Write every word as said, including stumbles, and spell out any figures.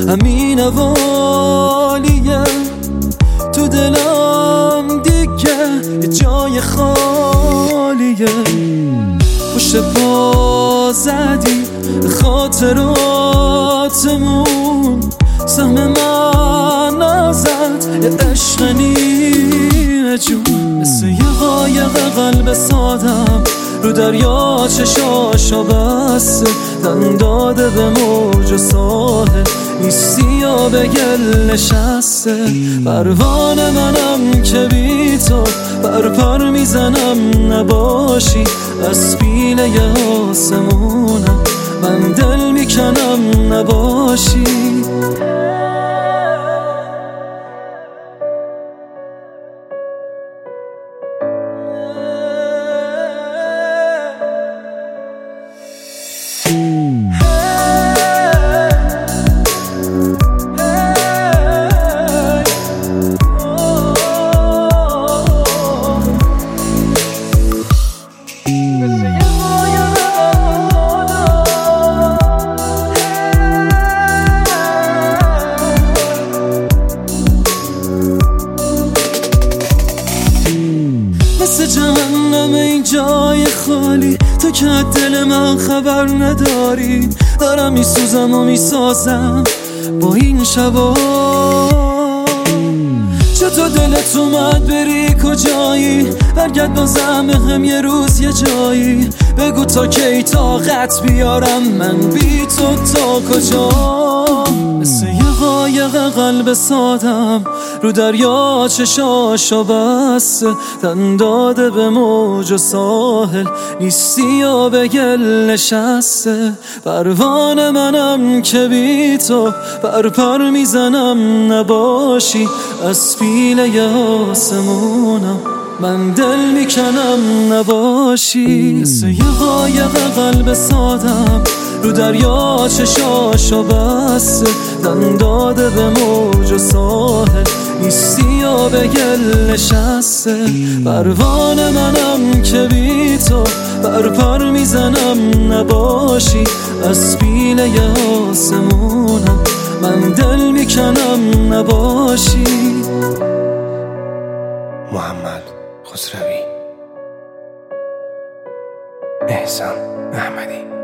همین والیه تو دلم دیگه جای خالیه. پشت پا زدی خاطراتمون، سهم من ازت یه عشق نیمه جون. مثل یه قایق قلب سادم رو دریا چشاشو بسته، دن داده به موج و ساحل، نیستی یا به گل نشسته. پروانه منم که بی تو بر پر میزنم نباشی، از پیله ی آسمونم من دل میکنم نباشی. مثل جهنم این جای خالی، تو که دل من خبر نداری. دارم میسوزم و میسازم با این شبا. چطور دلت اومد بری کجایی؟ برگرد بازم هم یه روز یه جایی. بگو تا کی طاقت بیارم من بی تو تا کجا. مثل یه قایق قلب سادم رو دریا چشاشو بسته، دن داده به موج و ساحل، نیستی یا به گل نشسته. پروانه منم که بی تو بر پر میزنم نباشی، از پیله ی آسمونم من دل میکنم نباشی. مثل یه قایق قلب سادم رو دریا چشاشو بسته، دن داده به موج و ساحل، نیستی یا به گل نشسته. پروانه منم که بی تو بر پر میزنم نباشی، از پیله ی آسمونم من دل میکنم نباشی. محمد خسروی، احسان احمدی.